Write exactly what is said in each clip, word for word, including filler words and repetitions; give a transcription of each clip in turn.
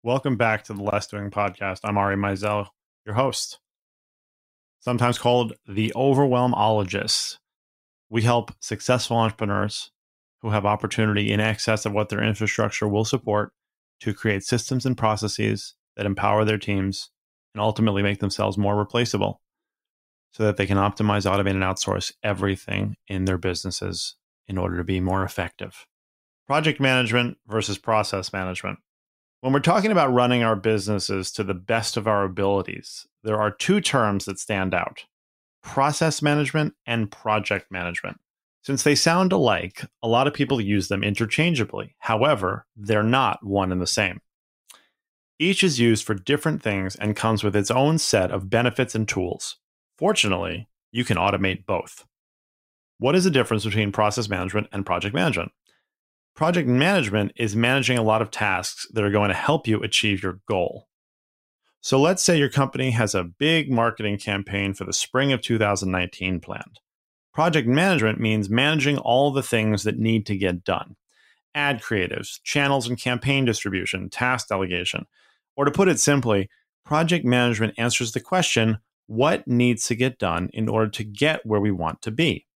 Welcome back to the Less Doing podcast. I'm Ari Meisel, your host, sometimes called the Overwhelmologist. We help successful entrepreneurs who have opportunity in excess of what their infrastructure will support to create systems and processes that empower their teams and ultimately make themselves more replaceable so that they can optimize, automate, and outsource everything in their businesses in order to be more effective. Project management versus process management. When we're talking about running our businesses to the best of our abilities, there are two terms that stand out: process management and project management. Since they sound alike, a lot of people use them interchangeably. However, they're not one and the same. Each is used for different things and comes with its own set of benefits and tools. Fortunately, you can automate both. What is the difference between process management and project management? Project management is managing a lot of tasks that are going to help you achieve your goal. So let's say your company has a big marketing campaign for the spring of two thousand nineteen planned. Project management means managing all the things that need to get done: ad creatives, channels and campaign distribution, task delegation. Or to put it simply, project management answers the question, what needs to get done in order to get where we want to be?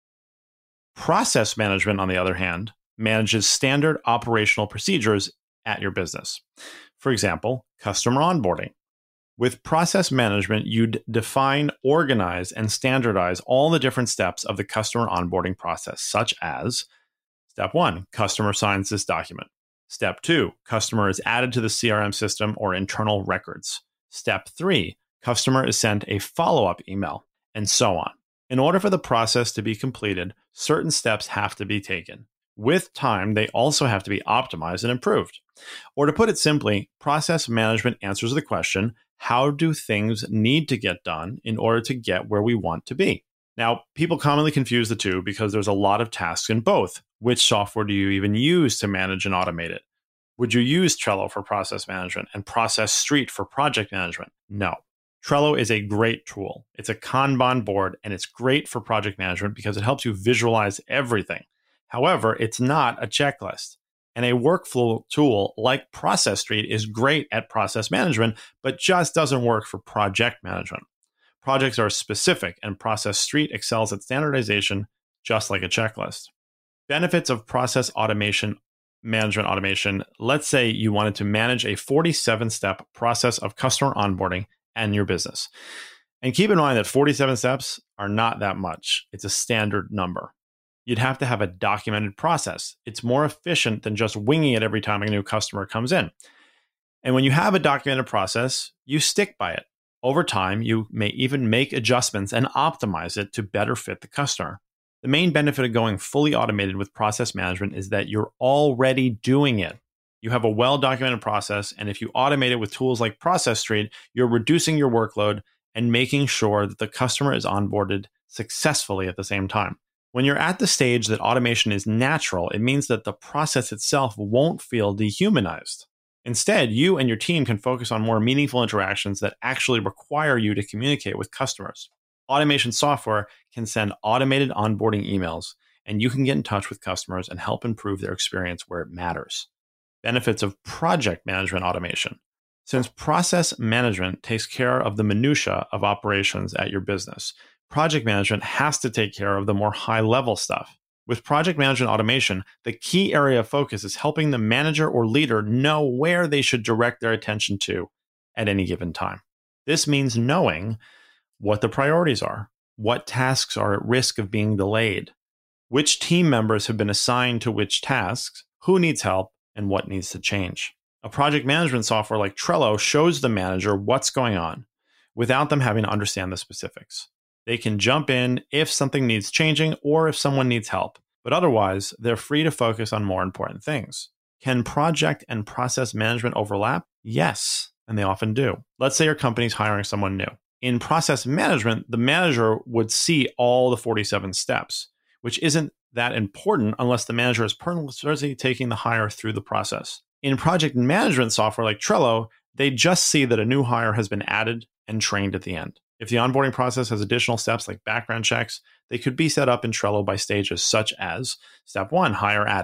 Process management, on the other hand, manages standard operational procedures at your business. For example, customer onboarding. With process management, you'd define, organize, and standardize all the different steps of the customer onboarding process, such as step one, customer signs this document. Step two, customer is added to the C R M system or internal records. Step three, customer is sent a follow-up email, and so on. In order for the process to be completed, certain steps have to be taken. With time, they also have to be optimized and improved. Or to put it simply, process management answers the question, how do things need to get done in order to get where we want to be? Now, people commonly confuse the two because there's a lot of tasks in both. Which software do you even use to manage and automate it? Would you use Trello for process management and Process Street for project management? No. Trello is a great tool. It's a Kanban board, and it's great for project management because it helps you visualize everything. However, it's not a checklist. And a workflow tool like Process Street is great at process management, but just doesn't work for project management. Projects are specific, and Process Street excels at standardization, just like a checklist. Benefits of process automation, management automation. Let's say you wanted to manage a forty-seven step process of customer onboarding and your business. And keep in mind that forty-seven steps are not that much. It's a standard number. You'd have to have a documented process. It's more efficient than just winging it every time a new customer comes in. And when you have a documented process, you stick by it. Over time, you may even make adjustments and optimize it to better fit the customer. The main benefit of going fully automated with process management is that you're already doing it. You have a well-documented process, and if you automate it with tools like Process Street, you're reducing your workload and making sure that the customer is onboarded successfully at the same time. When you're at the stage that automation is natural, it means that the process itself won't feel dehumanized. Instead, you and your team can focus on more meaningful interactions that actually require you to communicate with customers. Automation software can send automated onboarding emails, and you can get in touch with customers and help improve their experience where it matters. Benefits of project management automation. Since process management takes care of the minutia of operations at your business, project management has to take care of the more high-level stuff. With project management automation, the key area of focus is helping the manager or leader know where they should direct their attention to at any given time. This means knowing what the priorities are, what tasks are at risk of being delayed, which team members have been assigned to which tasks, who needs help, and what needs to change. A project management software like Trello shows the manager what's going on without them having to understand the specifics. They can jump in if something needs changing or if someone needs help, but otherwise, they're free to focus on more important things. Can project and process management overlap? Yes, and they often do. Let's say your company's hiring someone new. In process management, the manager would see all the forty-seven steps, which isn't that important unless the manager is personally taking the hire through the process. In project management software like Trello, they just see that a new hire has been added and trained at the end. If the onboarding process has additional steps like background checks, they could be set up in Trello by stages such as step one, hire added.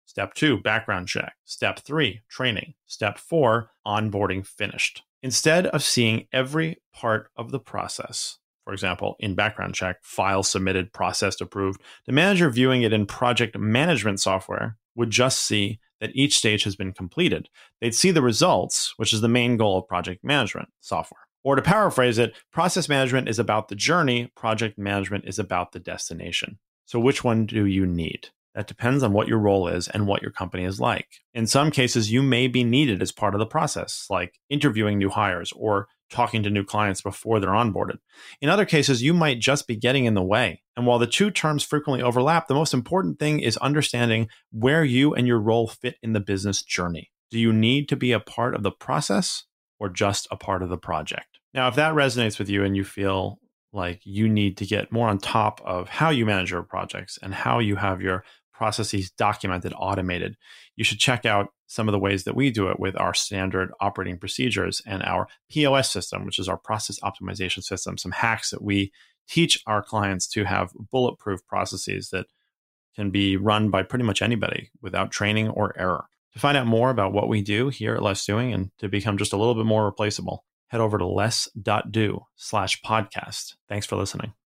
Step two, background check. Step three, training. Step four, onboarding finished. Instead of seeing every part of the process, for example, in background check, file submitted, processed, approved, the manager viewing it in project management software would just see that each stage has been completed. They'd see the results, which is the main goal of project management software. Or to paraphrase it, process management is about the journey, project management is about the destination. So which one do you need? That depends on what your role is and what your company is like. In some cases, you may be needed as part of the process, like interviewing new hires or talking to new clients before they're onboarded. In other cases, you might just be getting in the way. And while the two terms frequently overlap, the most important thing is understanding where you and your role fit in the business journey. Do you need to be a part of the process or just a part of the project? Now, if that resonates with you and you feel like you need to get more on top of how you manage your projects and how you have your processes documented, automated, you should check out some of the ways that we do it with our standard operating procedures and our P O S system, which is our process optimization system, some hacks that we teach our clients to have bulletproof processes that can be run by pretty much anybody without training or error. To find out more about what we do here at Less Doing and to become just a little bit more replaceable, head over to less.do slash podcast. Thanks for listening.